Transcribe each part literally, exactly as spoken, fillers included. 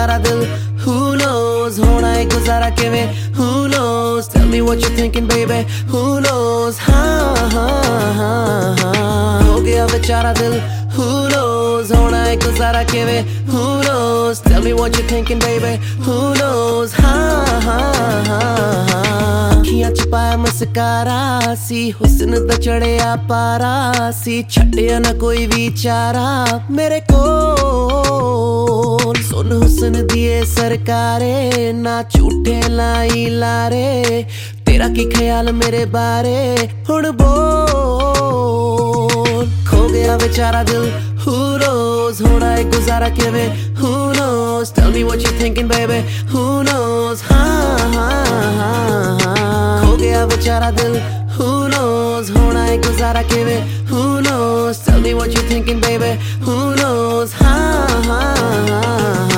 बेचारा दिल who knows होना है गुजारा किवें who knows tell me what you're thinking baby who knows हाँ हाँ हाँ हाँ हो गया बेचारा दिल who knows होना है गुजारा किवें who knows tell me what you're thinking baby who knows हाँ हाँ हाँ हाँ अखियां च पाया मस्कारा सी हुस्न दा चढ़िया पारा सी छड्डिया ना कोई विचारा मेरे कोल सुन हुस्न दिए सरकारे ना झूठे लाई लारे तेरा की ख्याल मेरे बारे हुण बोल खो गया बेचारा दिल who knows होना है गुजारा किवें who knows tell me what you're thinking baby who knows हाँ हाँ हाँ हाँ खो गया बेचारा दिल who knows होना है गुजारा किवें who knows tell me what you're thinking baby who knows हाँ हाँ हाँ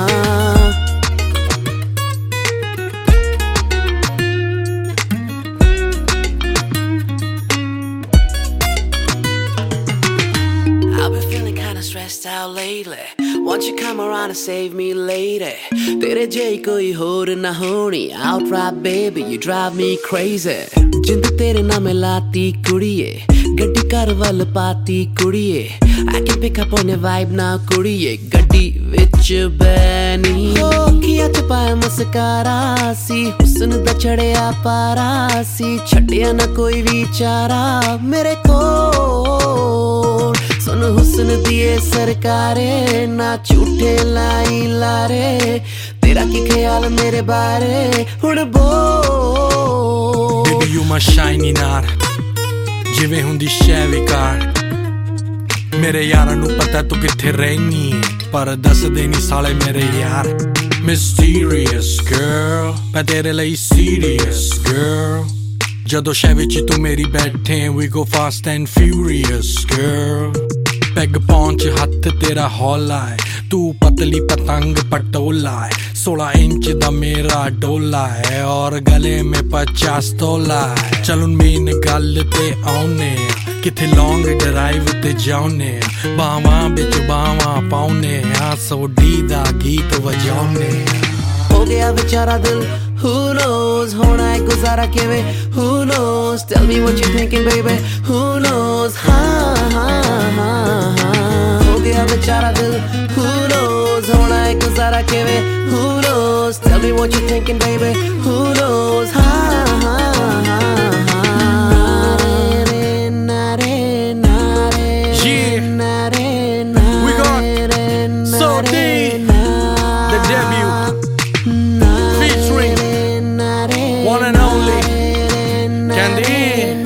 stressed out lately won't you come around and save me lady तेरे जई कोई होर ना होनी outright baby you drive me crazy जिंद तेरे नाम लाती कुड़िए गड्डी कर वल पाती कुड़िए I can pick up on your vibe now कुड़िए गड्डी विच बैनी अखियां च पाया मस्कारा सी हुस्न दा चढ़िया पारा सी छड्डिया ना कोई विचारा मेरे कोल सुन हुस्न दिए सरकारे ना झूठे लाई लारे तेरा की ख्याल मेरे बारे हुण बोल Baby you my shiny nar जिवें हुंदी शै विकार मेरे यारां नू पता तू किथे रहनी है पर दस दे नी साले मेरे यार Mysterious girl मैं तेरे ਲਈ serious girl ਜਦੋਂ ਸ਼ੈ ਵਿੱਚ ਤੂੰ ਮੇਰੀ ਬੈਠੇ we go fast and furious girl peg ਪਹੁੰਚ ਹੱਥ ਤੇਰਾ ਹੌਲਾ ਹੈ ਤੂੰ ਪਤਲੀ ਪਤੰਗ ਪਟੋਲਾ ਹੈ सोलह इंच दा मेरा डोला है और गले में पचास तोला है चल उन मेन गल ते आउने किथे लॉन्ग ड्राइव ते जाउने बावां बिच बावां पाउने आ सोडी दा गीत वजाउने हो गया बेचारा दिल who knows होना है गुजारा किवें who knows tell me what you're thinking baby who knows हाँ हाँ हाँ हाँ हो गया बेचारा दिल who knows होना है गुजारा किवें who knows tell me what you're thinking baby who knows हाँ हाँ हाँ one and only Candy